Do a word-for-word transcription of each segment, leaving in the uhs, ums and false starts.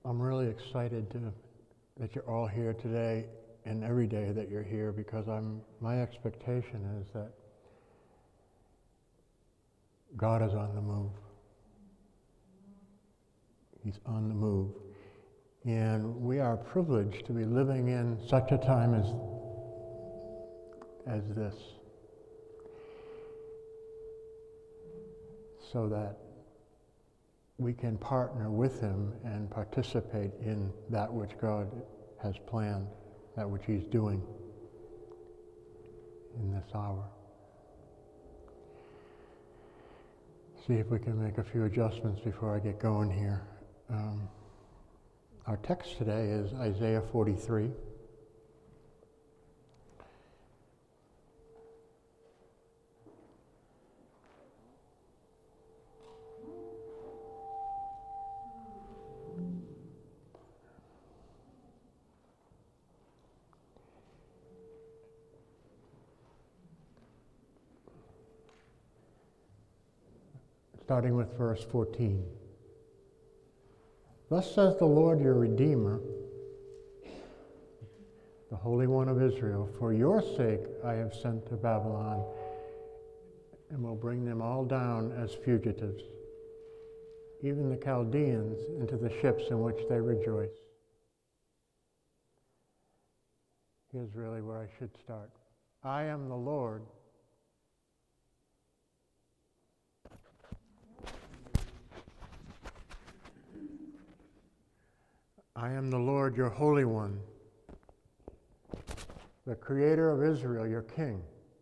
I'm really excited to, that you're all here today and every day that you're here, because I'm, my expectation is that God is on the move. He's on the move. And we are privileged to be living in such a time as, as this, so that we can partner with him and participate in that which God has planned, that which he's doing in this hour. See if we can make a few adjustments before I get going here. Um, our text today is Isaiah forty-three. Starting with verse fourteen. Thus says the Lord your Redeemer, the Holy One of Israel, for your sake I have sent to Babylon, and will bring them all down as fugitives, even the Chaldeans into the ships in which they rejoice. Here's really where I should start. I am the Lord. I am the Lord, your Holy One, the Creator of Israel, your King.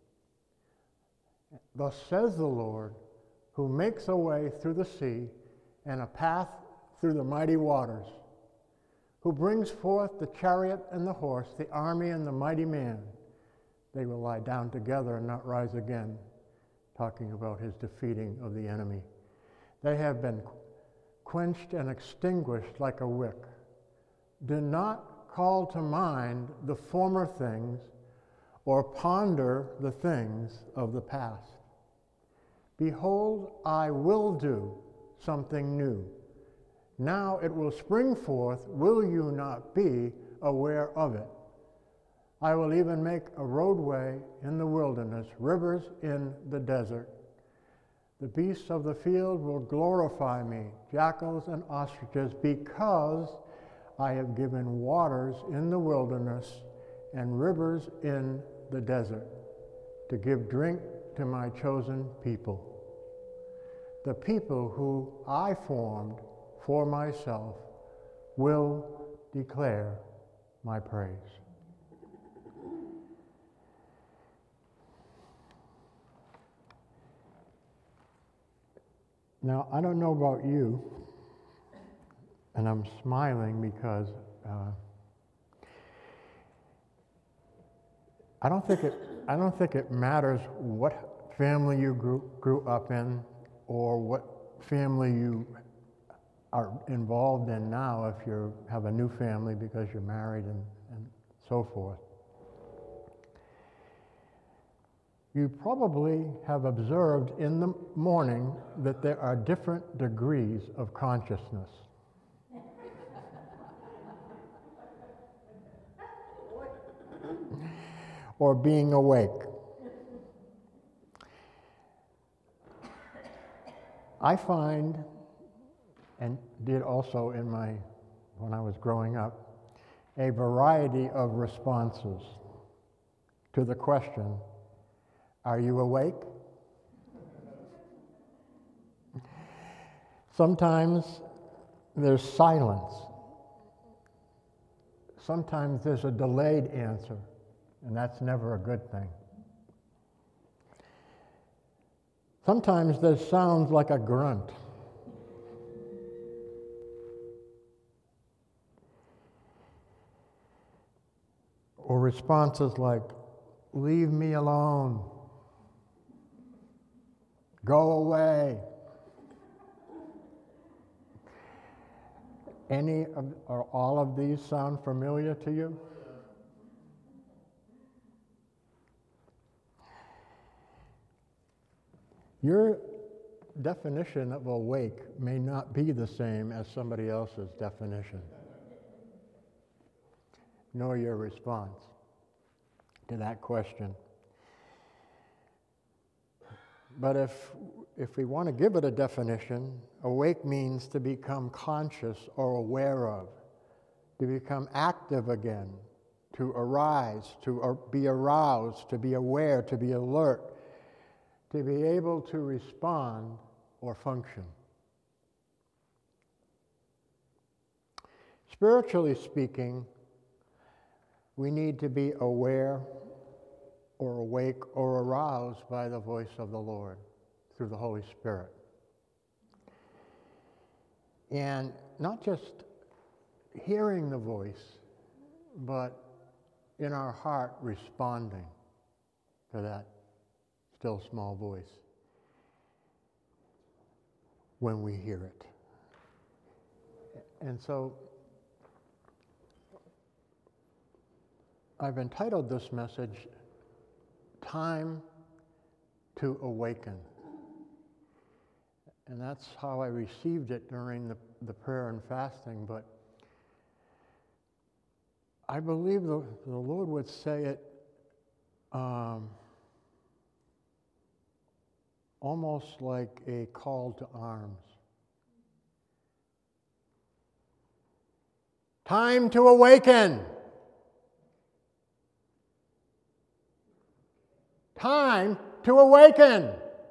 Thus says the Lord, who makes a way through the sea and a path through the mighty waters, who brings forth the chariot and the horse, the army and the mighty man. They will lie down together and not rise again, talking about his defeating of the enemy. They have been quenched and extinguished like a wick. Do not call to mind the former things or ponder the things of the past. Behold, I will do something new. Now it will spring forth. Will you not be aware of it? I will even make a roadway in the wilderness, rivers in the desert. The beasts of the field will glorify me, jackals and ostriches, because I have given waters in the wilderness and rivers in the desert to give drink to my chosen people, the people who I formed for myself will declare my praise. Now, I don't know about you, and I'm smiling because uh, I don't think it. I don't think it matters what family you grew grew up in, or what family you are involved in now. If you have a new family because you're married and, and so forth, you probably have observed in the morning that there are different degrees of consciousness. Or being awake. I find, and did also in my, when I was growing up, a variety of responses to the question, are you awake? Sometimes there's silence. Sometimes there's a delayed answer. And that's never a good thing. Sometimes there sounds like a grunt. Or responses like, leave me alone. Go away. Any of, or all of these sound familiar to you? You're definition of awake may not be the same as somebody else's definition, nor your response to that question. But if if we want to give it a definition, awake means to become conscious or aware of, to become active again, to arise, to be aroused, to be aware, to be alert, to be able to respond or function. Spiritually speaking, we need to be aware or awake or aroused by the voice of the Lord through the Holy Spirit. And not just hearing the voice, but in our heart responding to that still small voice when we hear it. And so I've entitled this message, Time to Awaken. And that's how I received it during the, the prayer and fasting. But I believe the, the Lord would say it um, almost like a call to arms. Time to awaken. Time to awaken.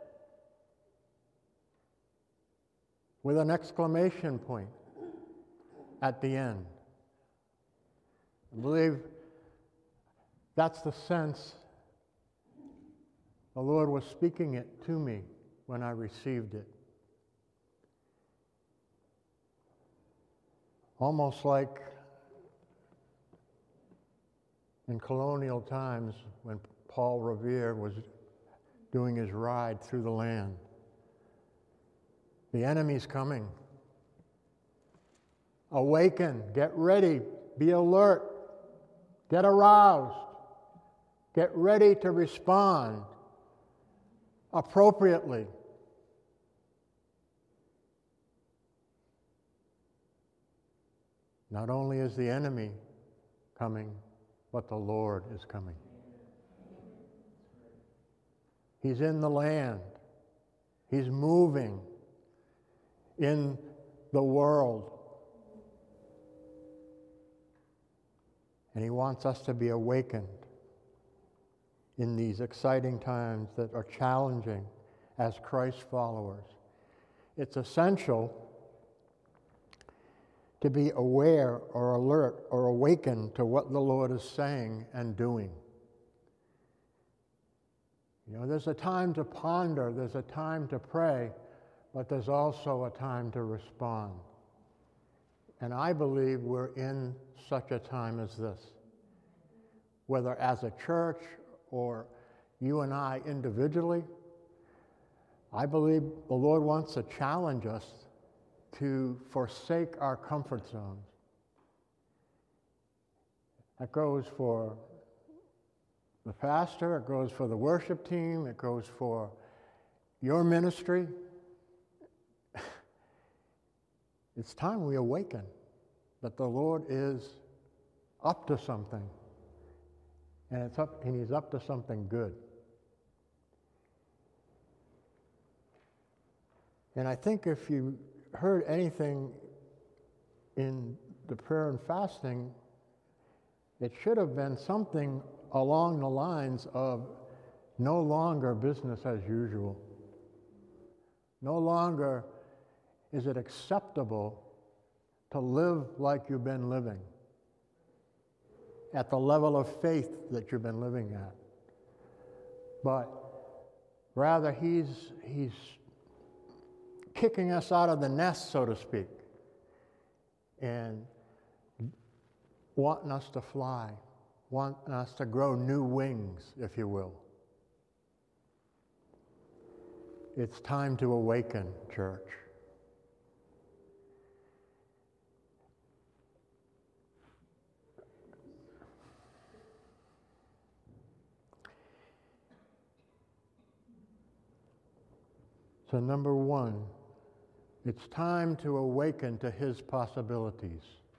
With an exclamation point at the end. I believe that's the sense the Lord was speaking it to me when I received it. Almost like in colonial times when Paul Revere was doing his ride through the land. The enemy's coming. Awaken, get ready, be alert, get aroused, get ready to respond appropriately. Not only is the enemy coming, but the Lord is coming. He's in the land. He's moving in the world. And he wants us to be awakened in these exciting times that are challenging as Christ followers. It's essential to be aware or alert or awakened to what the Lord is saying and doing. You know, there's a time to ponder, there's a time to pray, but there's also a time to respond. And I believe we're in such a time as this. Whether as a church or you and I individually, I believe the Lord wants to challenge us to forsake our comfort zones. That goes for the pastor, it goes for the worship team, it goes for your ministry. It's time we awaken that the Lord is up to something, and it's up, and He's up to something good. And I think if you heard anything in the prayer and fasting, it should have been something along the lines of no longer business as usual. No longer is it acceptable to live like you've been living, at the level of faith that you've been living at. But rather, he's, he's kicking us out of the nest, so to speak, and wanting us to fly, wanting us to grow new wings, if you will. It's time to awaken, church. So number one, it's time to awaken to his possibilities.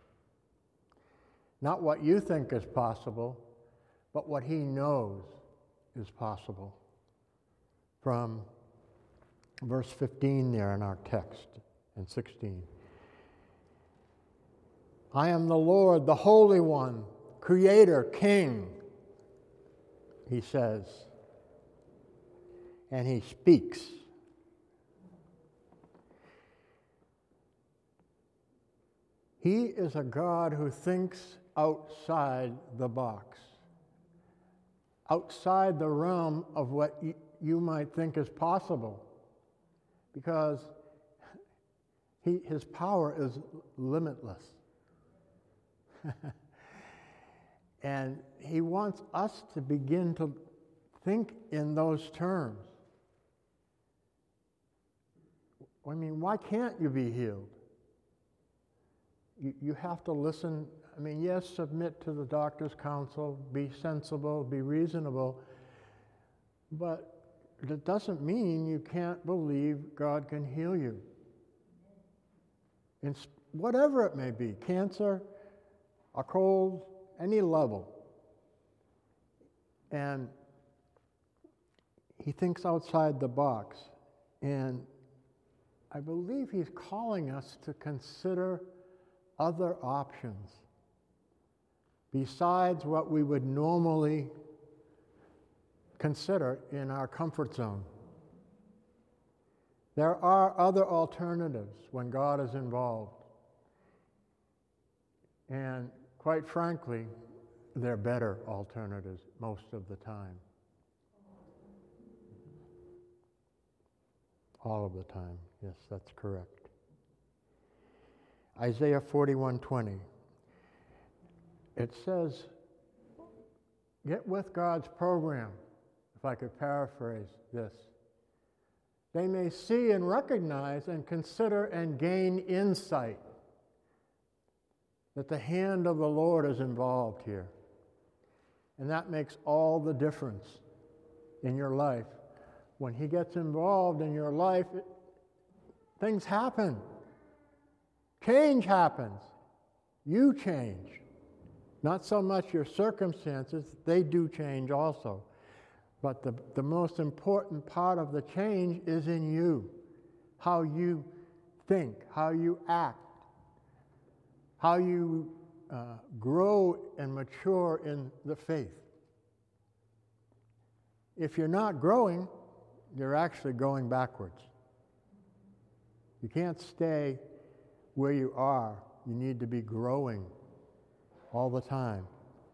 Not what you think is possible, but what he knows is possible. From verse fifteen there in our text, and sixteen. I am the Lord, the Holy One, Creator, King, he says. And he speaks. He is a God who thinks outside the box, outside the realm of what y- you might think is possible, because he, his power is limitless. And he wants us to begin to think in those terms. I mean, why can't you be healed? You, you have to listen. I mean, yes, submit to the doctor's counsel, be sensible, be reasonable, but that doesn't mean you can't believe God can heal you. In whatever it may be, cancer, a cold, any level. And he thinks outside the box. And I believe he's calling us to consider other options besides what we would normally consider in our comfort zone. There are other alternatives when God is involved. And quite frankly, they're better alternatives most of the time. All of the time. Yes, that's correct. Isaiah forty-one twenty. It says, get with God's program, if I could paraphrase this. They may see and recognize and consider and gain insight that the hand of the Lord is involved here. And that makes all the difference in your life. When he gets involved in your life, it, things happen. Change happens. You change. Not so much your circumstances, they do change also. But the, the most important part of the change is in you. How you think, how you act, how you uh, grow and mature in the faith. If you're not growing, you're actually going backwards. You can't stay where you are. You need to be growing all the time.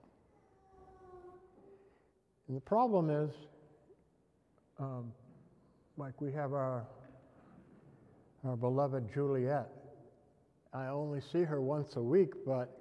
And the problem is, um, like we have our, our beloved Juliet. I only see her once a week, but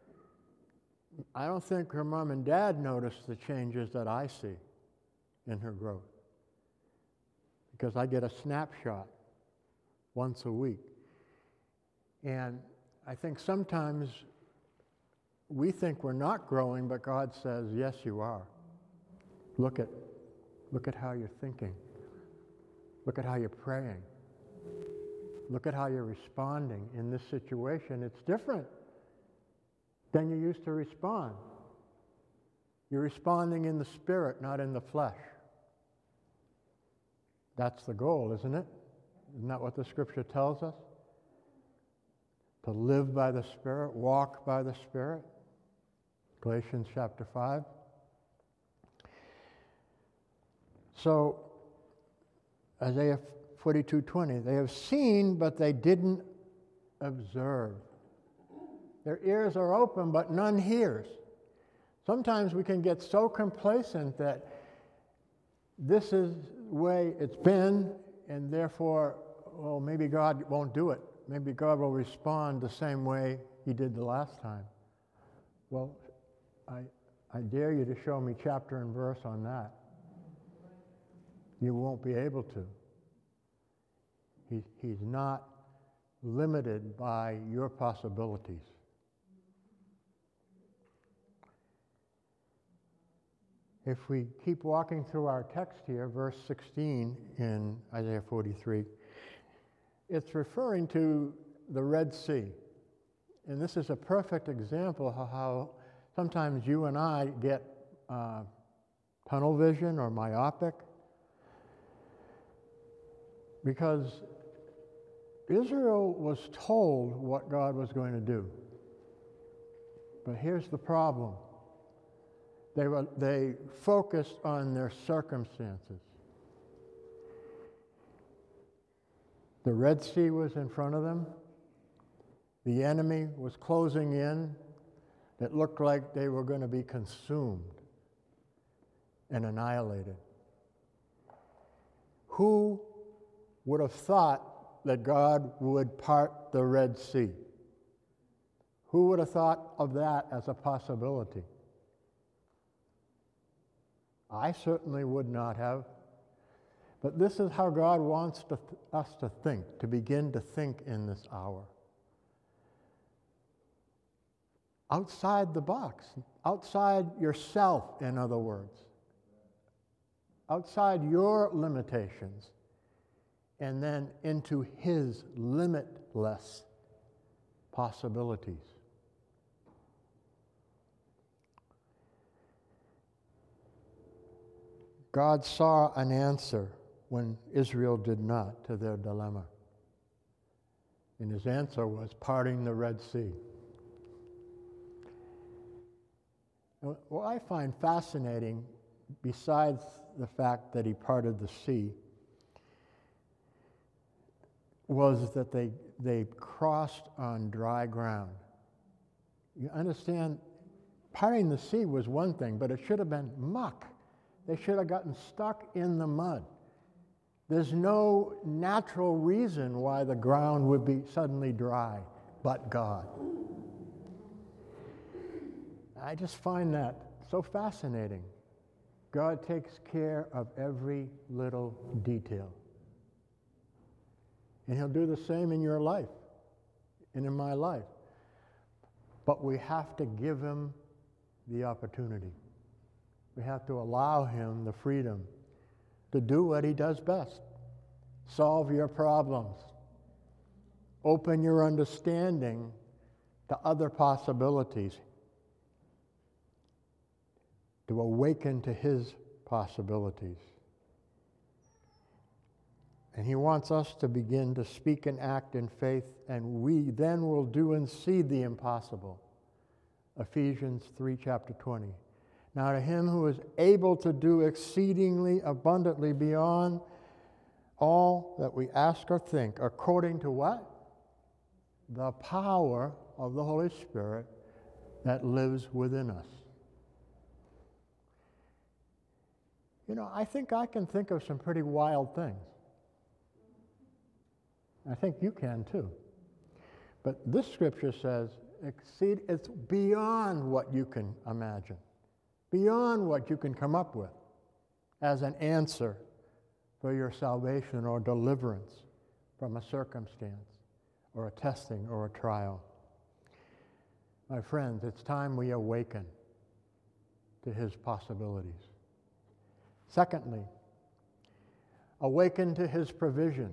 I don't think her mom and dad notice the changes that I see in her growth, because I get a snapshot once a week. And I think sometimes we think we're not growing, but God says, yes, you are. Look at, look at how you're thinking. Look at how you're praying. Look at how you're responding in this situation. It's different than you used to respond. You're responding in the spirit, not in the flesh. That's the goal, isn't it? Isn't that what the scripture tells us? To live by the Spirit, walk by the Spirit. Galatians chapter five. So, Isaiah forty-two twenty, they have seen, but they didn't observe. Their ears are open, but none hears. Sometimes we can get so complacent that this is the way it's been, and therefore, well, maybe God won't do it. Maybe God will respond the same way he did the last time. Well, I, I dare you to show me chapter and verse on that. You won't be able to. He, he's not limited by your possibilities. If we keep walking through our text here, verse sixteen in Isaiah forty-three, it's referring to the Red Sea. And this is a perfect example of how sometimes you and I get uh, tunnel vision or myopic, because Israel was told what God was going to do. But here's the problem. They were, they focused on their circumstances. The Red Sea was in front of them. The enemy was closing in. It looked like they were going to be consumed and annihilated. Who would have thought that God would part the Red Sea? Who would have thought of that as a possibility? I certainly would not have. But this is how God wants to th- us to think, to begin to think in this hour. Outside the box, outside yourself, in other words. Outside your limitations, and then into His limitless possibilities. God saw an answer when Israel did not to their dilemma. And His answer was parting the Red Sea. What I find fascinating, besides the fact that He parted the sea, was that they, they crossed on dry ground. You understand, parting the sea was one thing, but it should have been muck. They should have gotten stuck in the mud. There's no natural reason why the ground would be suddenly dry, but God. I just find that so fascinating. God takes care of every little detail. And He'll do the same in your life and in my life. But we have to give Him the opportunity. We have to allow Him the freedom to do what He does best. Solve your problems. Open your understanding to other possibilities. To awaken to His possibilities. And He wants us to begin to speak and act in faith, and we then will do and see the impossible. Ephesians three, chapter twenty. Now to Him who is able to do exceedingly abundantly beyond all that we ask or think, according to what? The power of the Holy Spirit that lives within us. You know, I think I can think of some pretty wild things. I think you can too. But this scripture says, exceed, it's beyond what you can imagine, beyond what you can come up with as an answer for your salvation or deliverance from a circumstance or a testing or a trial. My friends, it's time we awaken to His possibilities. Secondly, awaken to His provision.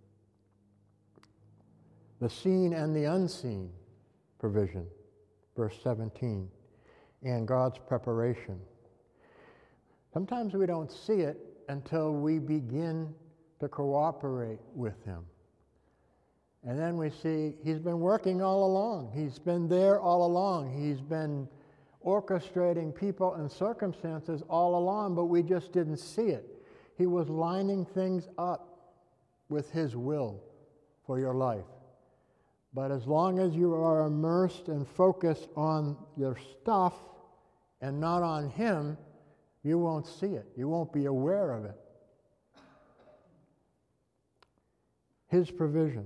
The seen and the unseen provision, verse seventeen, and God's preparation. Sometimes we don't see it until we begin to cooperate with Him. And then we see He's been working all along. He's been there all along. He's been orchestrating people and circumstances all along, but we just didn't see it. He was lining things up with His will for your life. But as long as you are immersed and focused on your stuff and not on Him, you won't see it. You won't be aware of it. His provision.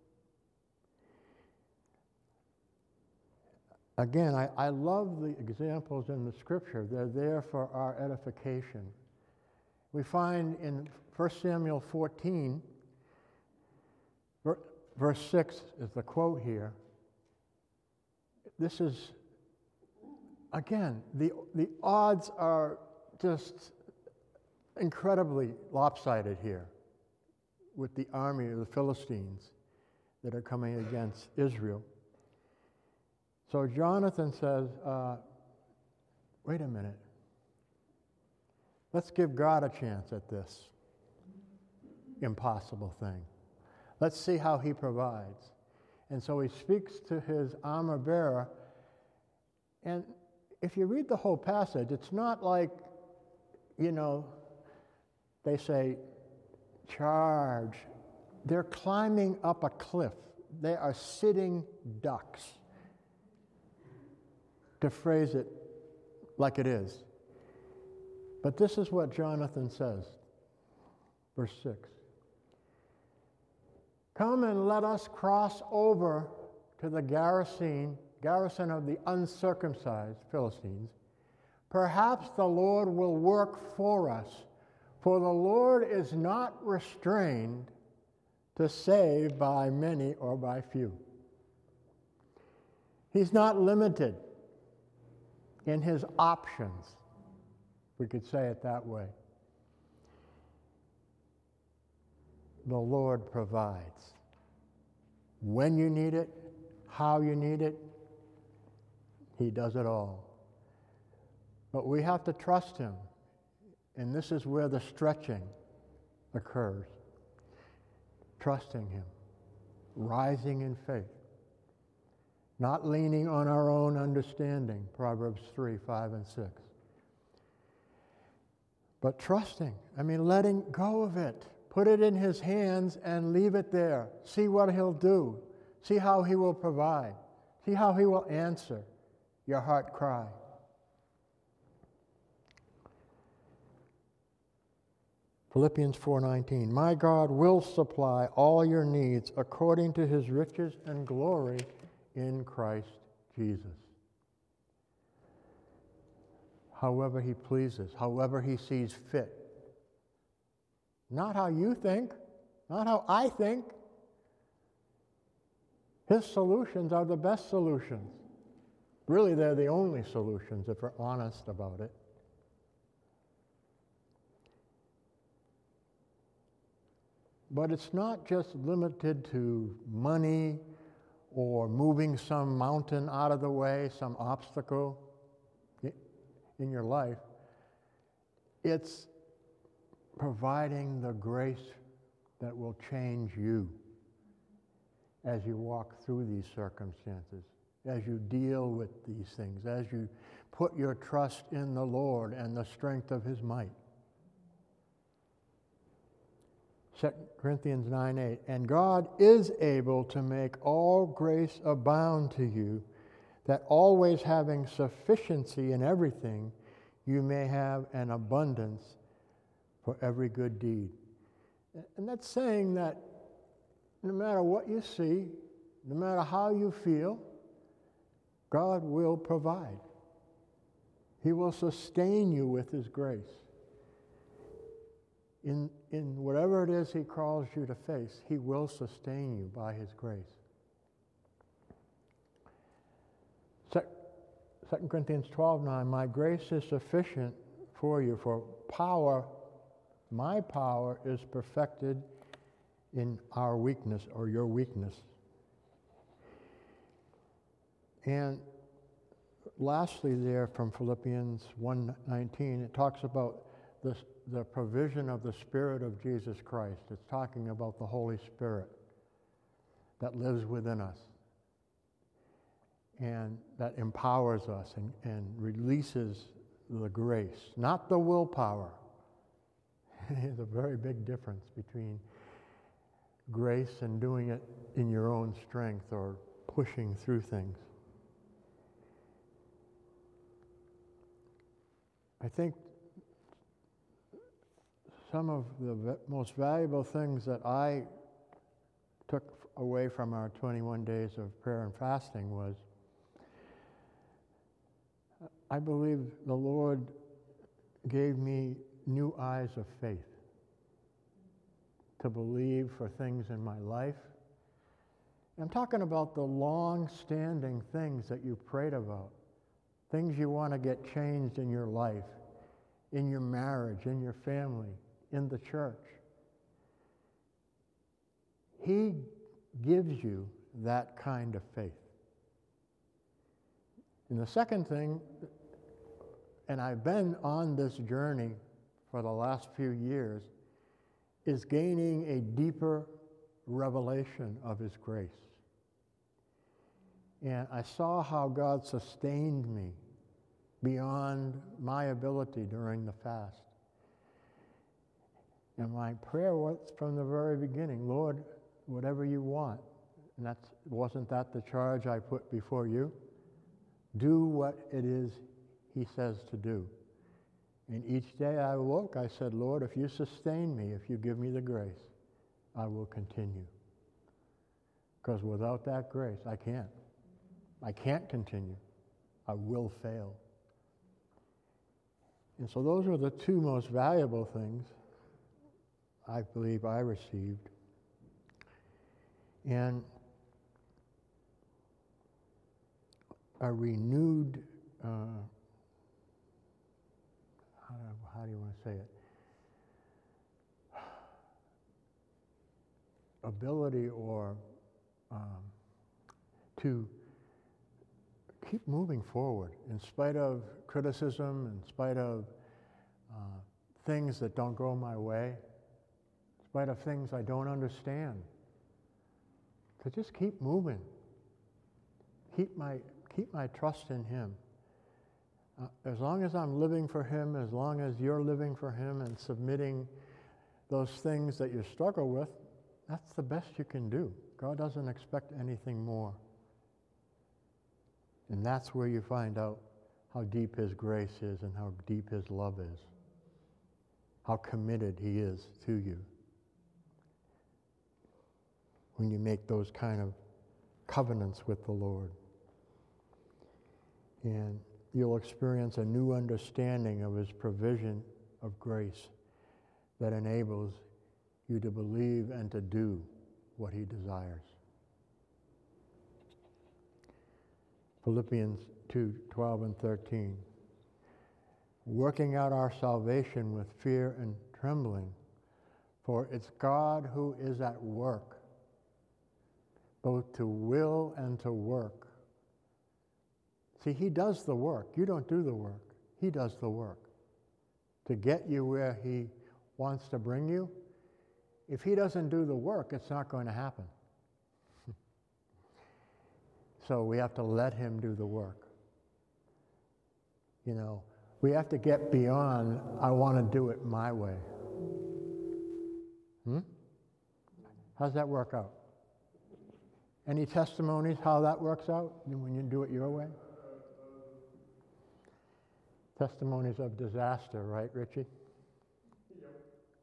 Again, I, I love the examples in the Scripture. They're there for our edification. We find in First Samuel fourteen, verse six is the quote here. This is, again, the, the odds are just incredibly lopsided here with the army of the Philistines that are coming against Israel. So Jonathan says, uh, wait a minute. Let's give God a chance at this impossible thing. Let's see how he provides. And so he speaks to his armor bearer. And if you read the whole passage, it's not like, you know, they say, charge. They're climbing up a cliff. They are sitting ducks, to phrase it like it is. But this is what Jonathan says, verse six. Come and let us cross over to the garrison, garrison of the uncircumcised Philistines. Perhaps the Lord will work for us, for the Lord is not restrained to save by many or by few. He's not limited in his options, we could say it that way. The Lord provides. When you need it, how you need it, he does it all. But we have to trust him. And this is where the stretching occurs. Trusting him. Rising in faith. Not leaning on our own understanding, Proverbs three, five, and six. But trusting, I mean, letting go of it. Put it in his hands and leave it there. See what he'll do. See how he will provide. See how he will answer your heart cry. Philippians four nineteen, my God will supply all your needs according to his riches and glory in Christ Jesus. However he pleases, however he sees fit. Not how you think, not how I think. His solutions are the best solutions. Really, they're the only solutions if we're honest about it. But it's not just limited to money or moving some mountain out of the way, some obstacle in your life. It's providing the grace that will change you as you walk through these circumstances, as you deal with these things, as you put your trust in the Lord and the strength of his might. Second Corinthians nine eight, and God is able to make all grace abound to you, that always having sufficiency in everything, you may have an abundance for every good deed. And that's saying that no matter what you see, no matter how you feel, God will provide. He will sustain you with his grace. In, in whatever it is he calls you to face, he will sustain you by his grace. Second Corinthians twelve nine, my grace is sufficient for you, for power, my power is perfected in our weakness or your weakness. And lastly there from Philippians one nineteen, it talks about this, the provision of the Spirit of Jesus Christ. It's talking about the Holy Spirit that lives within us and that empowers us and, and releases the grace, not the willpower. There's a very big difference between grace and doing it in your own strength or pushing through things. I think some of the v- most valuable things that I took away from our twenty-one days of prayer and fasting was, I believe the Lord gave me new eyes of faith to believe for things in my life. I'm talking about the long-standing things that you prayed about, things you want to get changed in your life. in your marriage, in your family, in the church. He gives you that kind of faith. And the second thing, and I've been on this journey for the last few years, is gaining a deeper revelation of His grace. And I saw how God sustained me beyond my ability during the fast. And my prayer was from the very beginning, Lord, whatever you want. And that's, wasn't that the charge I put before you? Do what it is He says to do. And each day I woke, I said, Lord, if you sustain me, if you give me the grace, I will continue. Because without that grace, I can't. I can't continue. I will fail. And so those are the two most valuable things I believe I received. And a renewed, uh, how, do, how do you want to say it? Ability or um, to keep moving forward in spite of criticism, in spite of uh, things that don't go my way, in spite of things I don't understand. To just keep moving. Keep my, keep my trust in Him. Uh, as long as I'm living for Him, as long as you're living for Him and submitting those things that you struggle with, that's the best you can do. God doesn't expect anything more. And that's where you find out how deep His grace is and how deep His love is. How committed He is to you. When you make those kind of covenants with the Lord. And you'll experience a new understanding of His provision of grace that enables you to believe and to do what He desires. Philippians two, twelve and thirteen. Working out our salvation with fear and trembling, for it's God who is at work, both to will and to work. See, He does the work. You don't do the work. He does the work. To get you where He wants to bring you, if He doesn't do the work, it's not going to happen. So we have to let Him do the work. You know, we have to get beyond, I want to do it my way. Hmm? How's that work out? Any testimonies how that works out when you do it your way? Testimonies of disaster, right, Richie? Yep.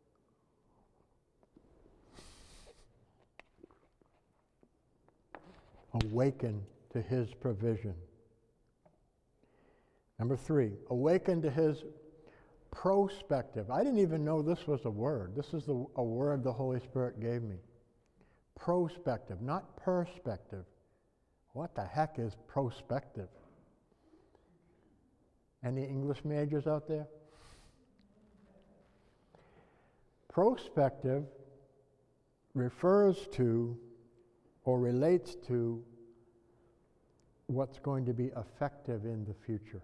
Awaken to His provision. Number three, awaken to His prospective. I didn't even know this was a word. This is the, a word the Holy Spirit gave me. Prospective, not perspective. What the heck is prospective? Any English majors out there? Prospective refers to or relates to what's going to be effective in the future.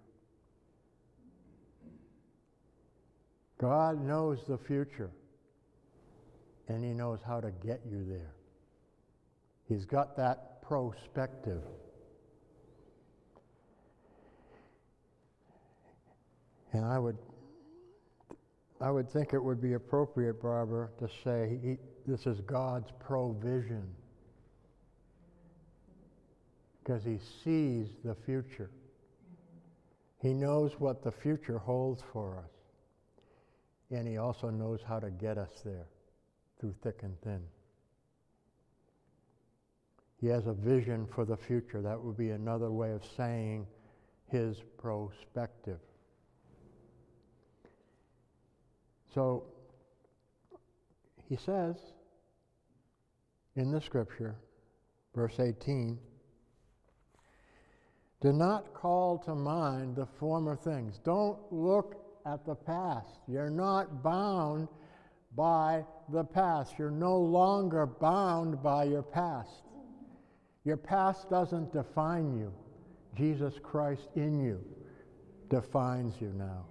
God knows the future, and He knows how to get you there. He's got that prospective. And I would, I would think it would be appropriate, Barbara, to say he, this is God's provision, because He sees the future. He knows what the future holds for us, and He also knows how to get us there through thick and thin. He has a vision for the future. That would be another way of saying His prospective. So, He says in the scripture, verse eighteen, do not call to mind the former things. Don't look at the past. You're not bound by the past. You're no longer bound by your past. Your past doesn't define you. Jesus Christ in you defines you now.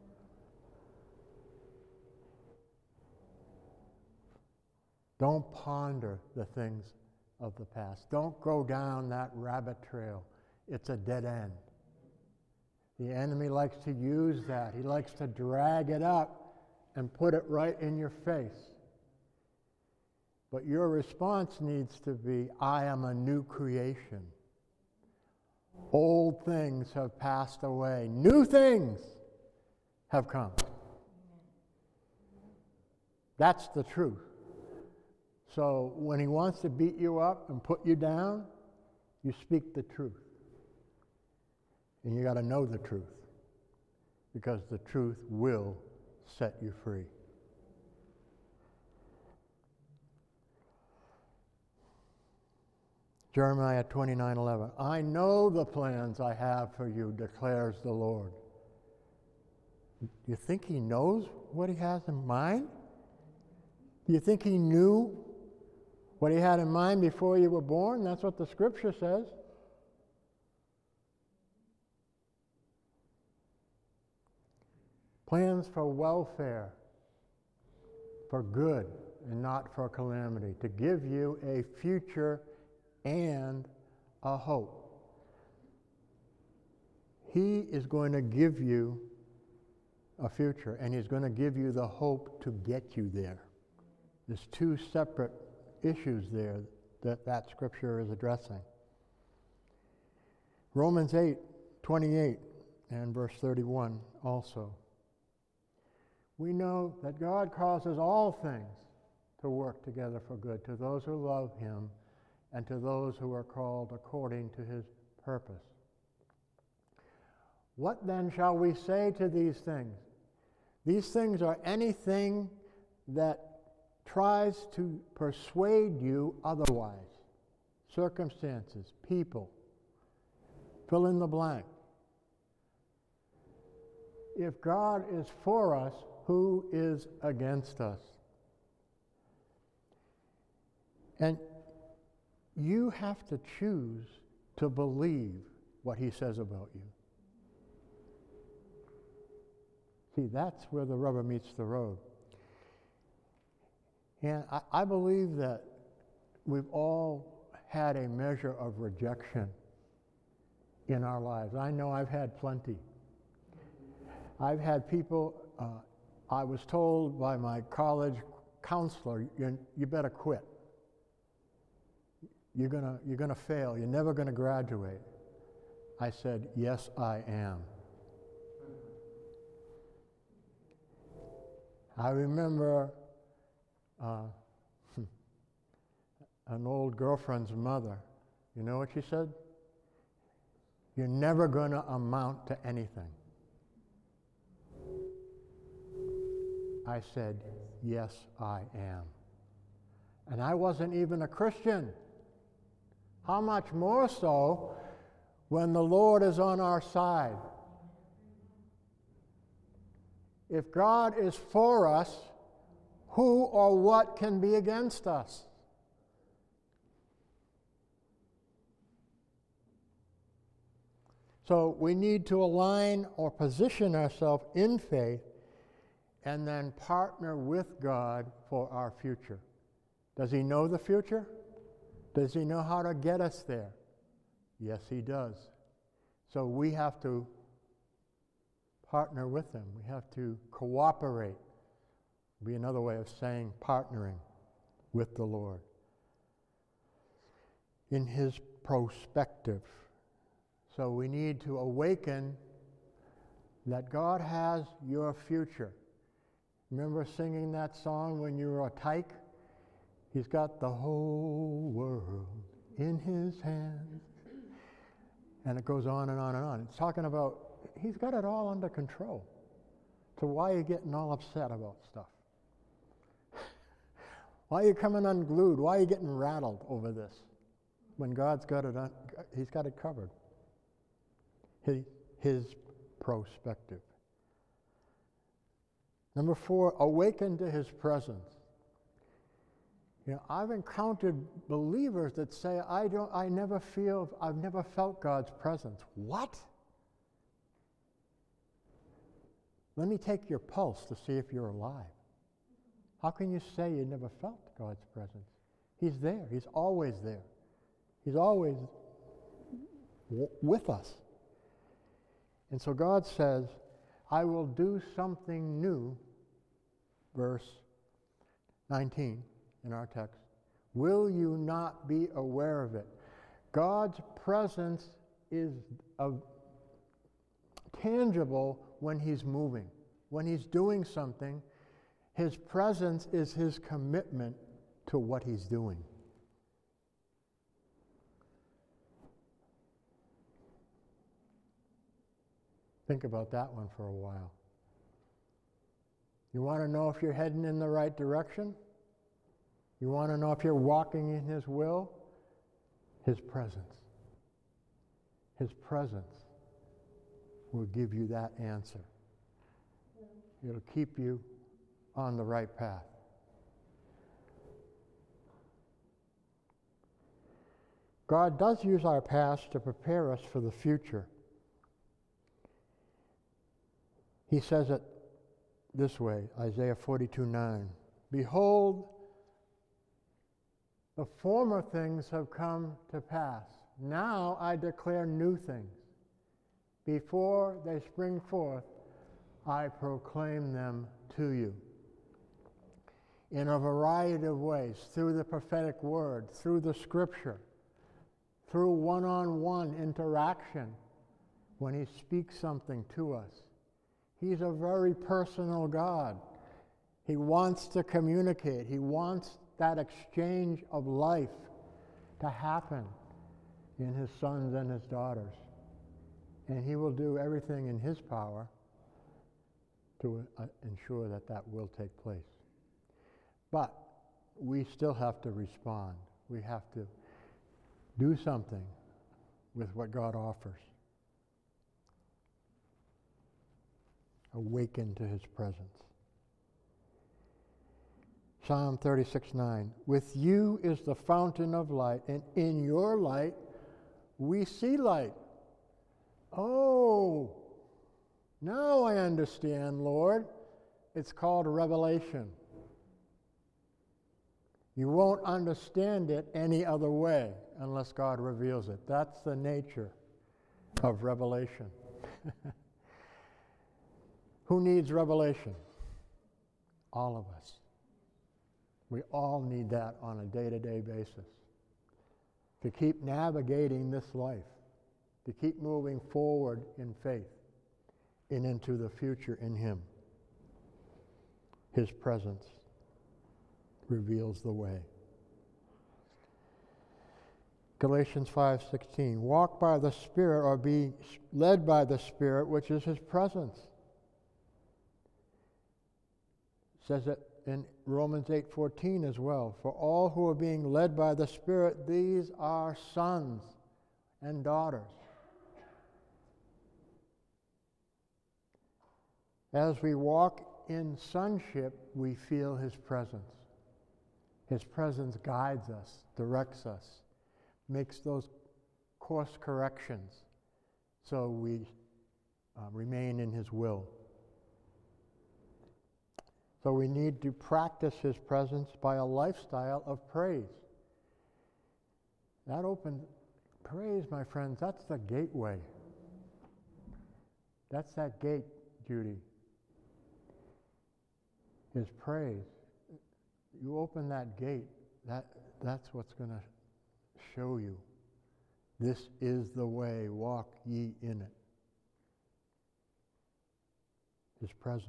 Don't ponder the things of the past. Don't go down that rabbit trail. It's a dead end. The enemy likes to use that. He likes to drag it up and put it right in your face. But your response needs to be, I am a new creation. Old things have passed away. New things have come. That's the truth. So when he wants to beat you up and put you down, you speak the truth. And you got to know the truth, because the truth will set you free. Jeremiah twenty-nine eleven. I know the plans I have for you, declares the Lord. You think he knows what he has in mind? Do you think he knew what he had in mind before you were born? That's what the scripture says. Plans for welfare, for good and not for calamity, to give you a future and a hope. He is going to give you a future, and he's going to give you the hope to get you there. There's two separate issues there that that scripture is addressing. Romans eight twenty-eight and verse thirty-one also. We know that God causes all things to work together for good to those who love him and to those who are called according to his purpose. What then shall we say to these things? These things are anything that tries to persuade you otherwise. Circumstances, people, fill in the blank. If God is for us, who is against us? And you have to choose to believe what he says about you. See, that's where the rubber meets the road. And I, I believe that we've all had a measure of rejection in our lives. I know I've had plenty. I've had people, uh, I was told by my college counselor, you, you better quit. You're gonna, you're gonna fail. You're never gonna graduate. I said, yes, I am. I remember uh, an old girlfriend's mother. You know what she said? You're never gonna amount to anything. I said, yes, I am. And I wasn't even a Christian. How much more so when the Lord is on our side? If God is for us, who or what can be against us? So we need to align or position ourselves in faith and then partner with God for our future. Does he know the future? Does he know how to get us there? Yes, he does. So we have to partner with him. We have to cooperate. Be another way of saying partnering with the Lord. In his perspective. So we need to awaken that God has your future. Remember singing that song when you were a tyke? He's got the whole world in his hands. And it goes on and on and on. It's talking about, he's got it all under control. So why are you getting all upset about stuff? Why are you coming unglued? Why are you getting rattled over this? When God's got it, un- he's got it covered. His, his perspective. Number four, awaken to his presence. You know, I've encountered believers that say, I don't, I never feel, I've never felt God's presence. What? Let me take your pulse to see if you're alive. How can you say you never felt God's presence? He's there. He's always there. He's always w- with us. And so God says, I will do something new, verse nineteen in our text. Will you not be aware of it? God's presence is a, tangible when he's moving. When he's doing something, his presence is his commitment to what he's doing. Think about that one for a while. You want to know if you're heading in the right direction? You want to know if you're walking in his will? His presence. His presence will give you that answer. It'll keep you on the right path. God does use our past to prepare us for the future. He says it this way, Isaiah forty-two nine. Behold, the former things have come to pass. Now I declare new things. Before they spring forth, I proclaim them to you. In a variety of ways, through the prophetic word, through the scripture, through one-on-one interaction, when he speaks something to us. He's a very personal God. He wants to communicate. He wants that exchange of life to happen in his sons and his daughters. And he will do everything in his power to uh, ensure that that will take place. But we still have to respond. We have to do something with what God offers. Awaken to his presence. Psalm thirty-six nine. With you is the fountain of light, and in your light we see light. Oh, now I understand, Lord. It's called revelation. You won't understand it any other way unless God reveals it. That's the nature of revelation. Who needs revelation? All of us. We all need that on a day-to-day basis to keep navigating this life, to keep moving forward in faith and into the future in him. His presence reveals the way. Galatians five sixteen. Walk by the Spirit, or be led by the Spirit, which is his presence. It says it in Romans eight fourteen as well. For all who are being led by the Spirit, these are sons and daughters. As we walk in sonship, we feel his presence. His presence guides us, directs us, makes those course corrections so we uh, remain in his will. So we need to practice his presence by a lifestyle of praise. That open praise, my friends, that's the gateway. That's that gate, Judy. His praise. You open that gate, that, that's what's going to show you. This is the way, walk ye in it. His presence.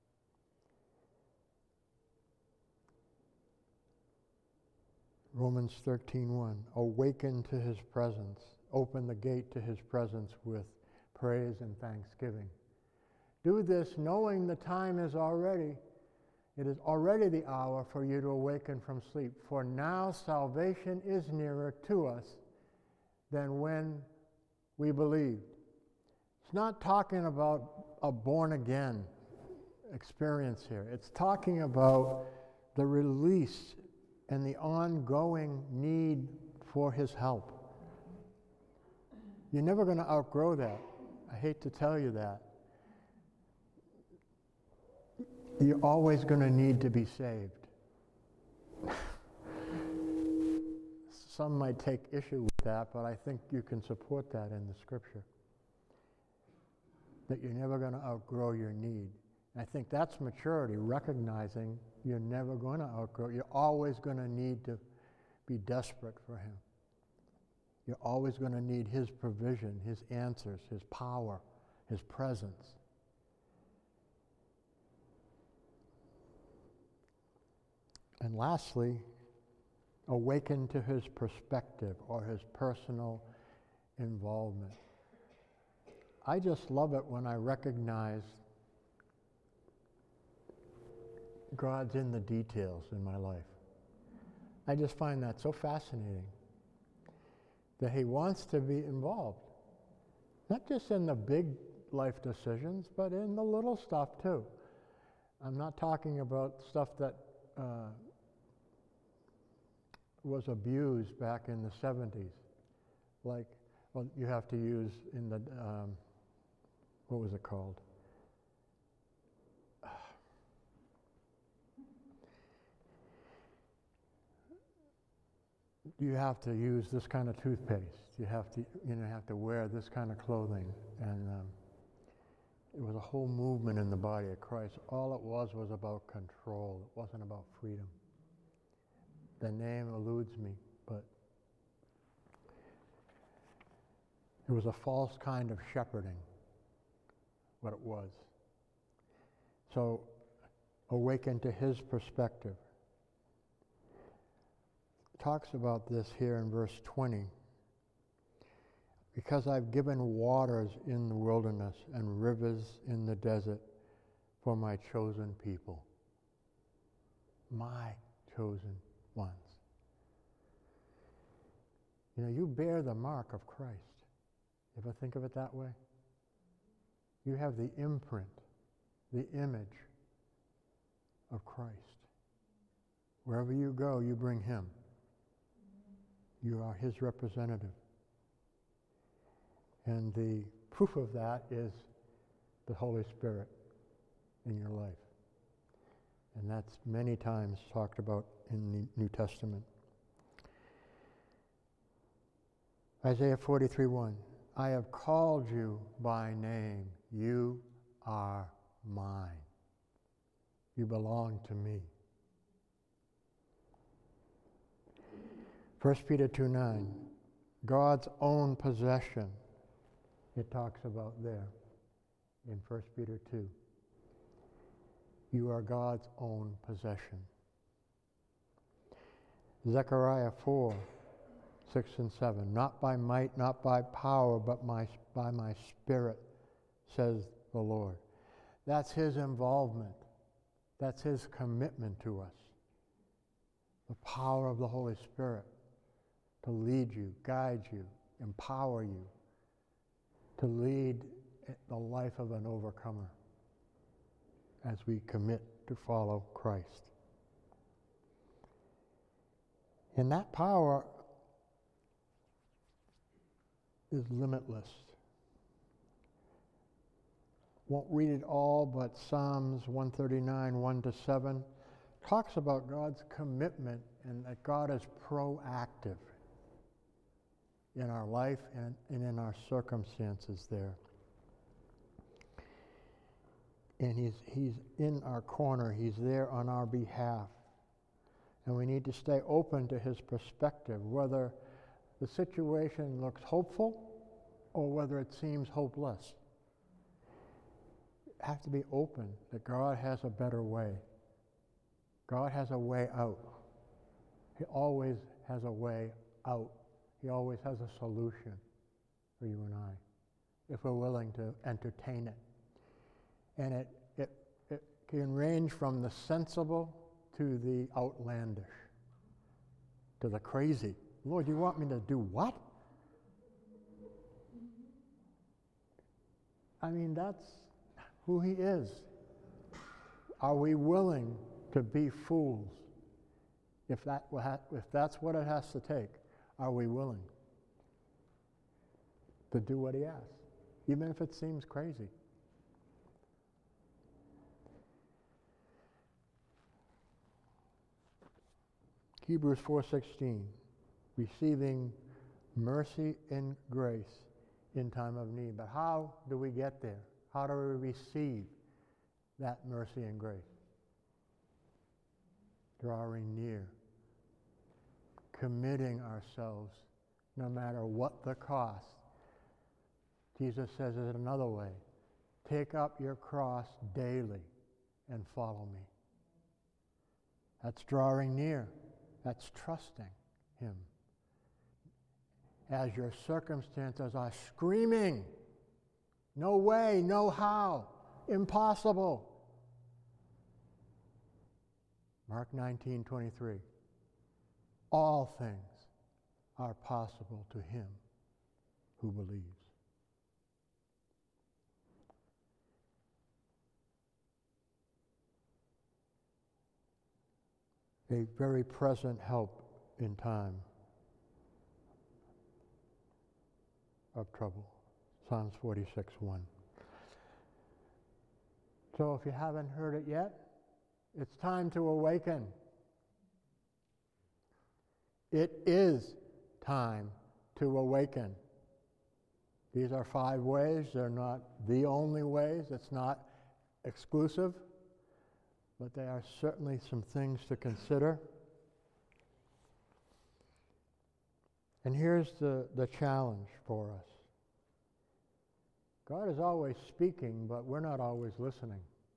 Romans thirteen one. Awaken to his presence. Open the gate to his presence with praise and thanksgiving. Do this knowing the time is already It is already the hour for you to awaken from sleep. For now salvation is nearer to us than when we believed. It's not talking about a born again experience here. It's talking about the release and the ongoing need for his help. You're never going to outgrow that. I hate to tell you that. You're always going to need to be saved. Some might take issue with that, but I think you can support that in the scripture. That you're never going to outgrow your need. And I think that's maturity, recognizing you're never going to outgrow. You're always going to need to be desperate for him. You're always going to need his provision, his answers, his power, his presence. And lastly, awaken to his perspective or his personal involvement. I just love it when I recognize God's in the details in my life. I just find that so fascinating that he wants to be involved. Not just in the big life decisions, but in the little stuff too. I'm not talking about stuff that uh, was abused back in the seventies. Like, well, you have to use in the, um, what was it called? You have to use this kind of toothpaste. You have to, you know, have to wear this kind of clothing. And um, it was a whole movement in the body of Christ. All it was was about control. It wasn't about freedom. The name eludes me, but it was a false kind of shepherding, what it was. So awaken to his perspective. Talks about this here in verse twenty. Because I've given waters in the wilderness and rivers in the desert for my chosen people. My chosen ones. You know, you bear the mark of Christ. You ever think of it that way? You have the imprint, the image of Christ. Wherever you go, you bring him. You are his representative. And the proof of that is the Holy Spirit in your life. And that's many times talked about in the New Testament. Isaiah forty-three one, I have called you by name. You are mine. You belong to me. First Peter two nine, God's own possession, it talks about there in First Peter two. You are God's own possession. Zechariah four, six and seven, not by might, not by power, but my, by my spirit, says the Lord. That's his involvement. That's his commitment to us. The power of the Holy Spirit to lead you, guide you, empower you, to lead the life of an overcomer as we commit to follow Christ. And that power is limitless. Won't read it all, but Psalms one thirty-nine, one to seven talks about God's commitment and that God is proactive in our life and, and in our circumstances there. And he's, he's in our corner. He's there on our behalf. And we need to stay open to his perspective, whether the situation looks hopeful or whether it seems hopeless. You have to be open that God has a better way. God has a way out. He always has a way out. He always has a solution for you and I, if we're willing to entertain it. And it, it, it can range from the sensible to the outlandish, to the crazy. Lord, you want me to do what? I mean, that's who he is. Are we willing to be fools? If that if that's what it has to take, are we willing to do what he asks, even if it seems crazy? Hebrews four sixteen, receiving mercy and grace in time of need. But how do we get there? How do we receive that mercy and grace? Drawing near, committing ourselves no matter what the cost. Jesus says it another way. Take up your cross daily and follow me. That's drawing near. That's trusting him. As your circumstances are screaming, no way, no how, impossible. Mark nineteen twenty-three. All things are possible to him who believes. A very present help in time of trouble. Psalms forty-six one. So if you haven't heard it yet, it's time to awaken. It is time to awaken. These are five ways. They're not the only ways. It's not exclusive, but they are certainly some things to consider. And here's the, the challenge for us. God is always speaking, but we're not always listening.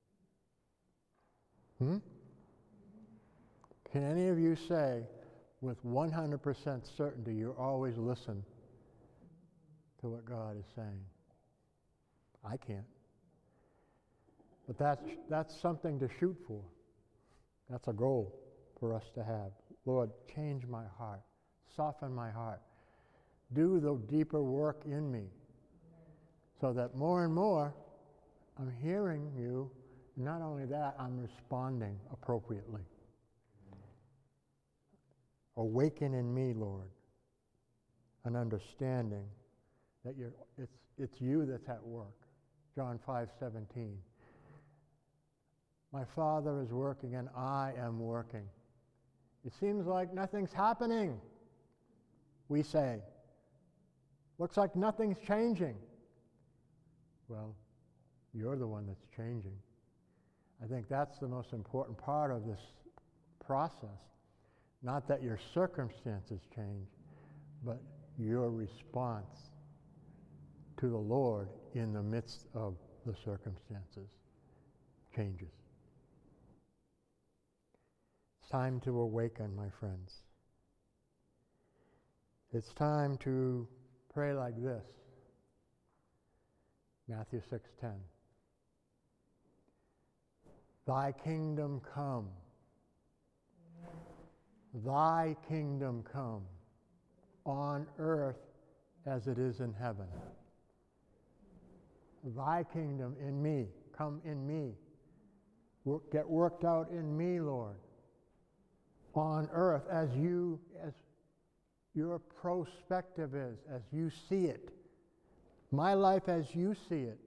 Hmm? Can any of you say with one hundred percent certainty you always listen to what God is saying? I can't. But that's, that's something to shoot for. That's a goal for us to have. Lord, change my heart. Soften my heart. Do the deeper work in me so that more and more I'm hearing you. Not only that, I'm responding appropriately. Awaken in me, Lord, an understanding that you're, it's, it's you that's at work. John five seventeen. My Father is working and I am working. It seems like nothing's happening, we say. Looks like nothing's changing. Well, you're the one that's changing. I think that's the most important part of this process. Not that your circumstances change, but your response to the Lord in the midst of the circumstances changes. It's time to awaken, my friends. It's time to pray like this. Matthew six ten. Thy kingdom come. Thy kingdom come on earth as it is in heaven. Thy kingdom in me. Come in me. Work, get worked out in me, Lord. On earth as you, as your perspective is, as you see it. My life as you see it.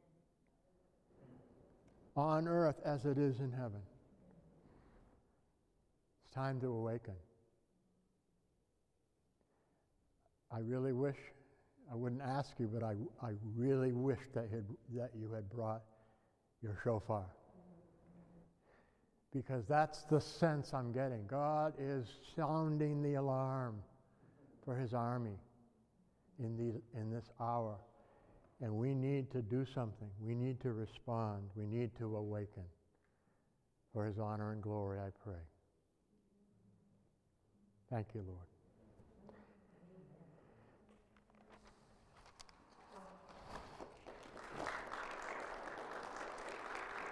On earth as it is in heaven. It's time to awaken. I really wish, I wouldn't ask you, but I, I really wish that, had, that you had brought your shofar. Because that's the sense I'm getting. God is sounding the alarm for his army in, these, in this hour. And we need to do something. We need to respond. We need to awaken. For his honor and glory, I pray. Thank you, Lord.